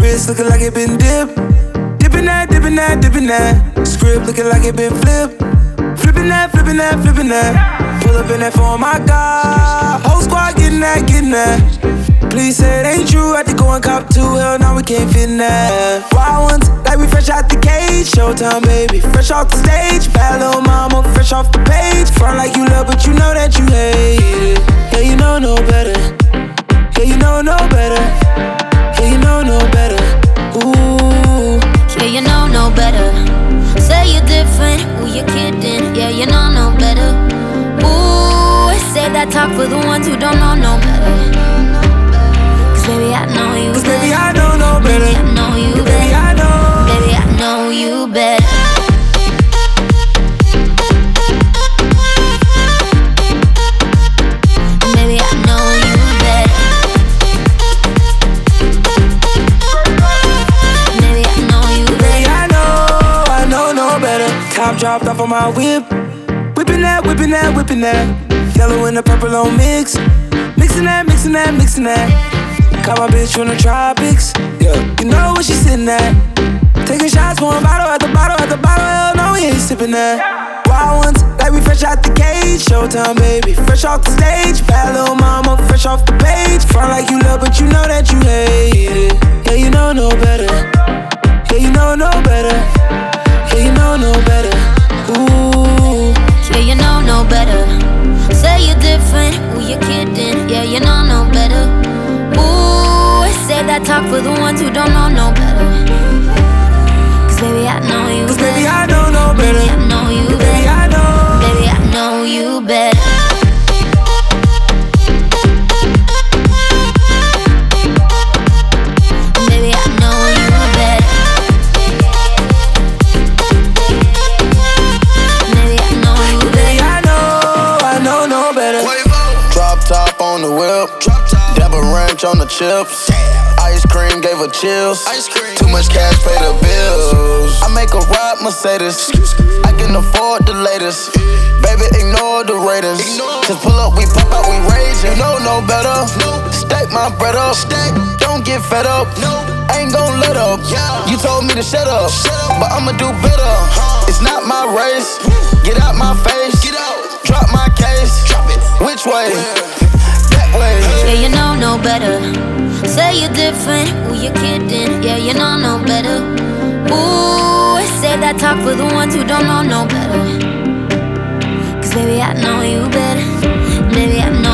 Wrist looking like it been dipped. Dipping that, dipping that, dipping that. Script looking like it been flipped. Flipping that, flipping that, flipping that. Pull up in that phone, my God. Whole squad getting that, getting that. Please say it ain't true. Had to go and cop two. Hell, now we can't fit in that. Wild ones, like we fresh out the cage. Showtime, baby, fresh off the stage. Bad little mama, fresh off the page. Front like you love, but you know that you hate it. Yeah, you know no better. Yeah, you know no better. Yeah, you know no better. Ooh. Yeah, you know no better. Say you're different, ooh, you're kidding. Yeah, you know no better. Ooh, save that talk for the ones who don't know no better. Cause baby, I know you better. Baby, I know no better. Baby, I know you better. Baby, I know. Baby, I know you better. Baby, I know you better. Baby, I know you better. Baby, I know no better. Top dropped off on my whip. Whipping that, whipping that, whipping that. Yellow and the purple on mix. Mixing that, mixing that, mixing that. Got my bitch from the tropics. Yeah, you know where she sitting at. Taking shots, pouring bottle at the bottle at the bottle. Hell no, we ain't sipping that. Wild ones, like we fresh out the cage. Showtime, baby, fresh off the stage. Bad little mama, fresh off the page. Front like you love, but you know that you hate it. Yeah, you know no better. Yeah, you know no better. Yeah, you know no better. Ooh. Yeah, you know no better. Say you're different, ooh, you're kidding. Yeah, you know no better. Ooh, save that talk for the ones who don't know no better. Cause baby, I know you better. Baby, I know no better. Baby, I know you better. Baby, I know. Baby, I know you better. Baby, I know you better. Baby, I know you better. Baby, I know no better. Drop top on the whip. Dabba ranch on the chips. Ice cream gave her chills. Too much cash, pay the bills. I make a ride Mercedes. I can afford the latest. Baby, ignore the ratings. Just pull up, we pop out, we rage. You know no better. Stack my bread up. Don't get fed up. I ain't gon' let up. You told me to shut up, but I'ma do better. It's not my race. Get out my face. Drop my case. Which way? That way. Yeah, you know no better. Say you're different, ooh, you're kidding. Yeah, you know no better. Ooh, save that talk for the ones who don't know no better. Cause baby, I know you better. Baby, I know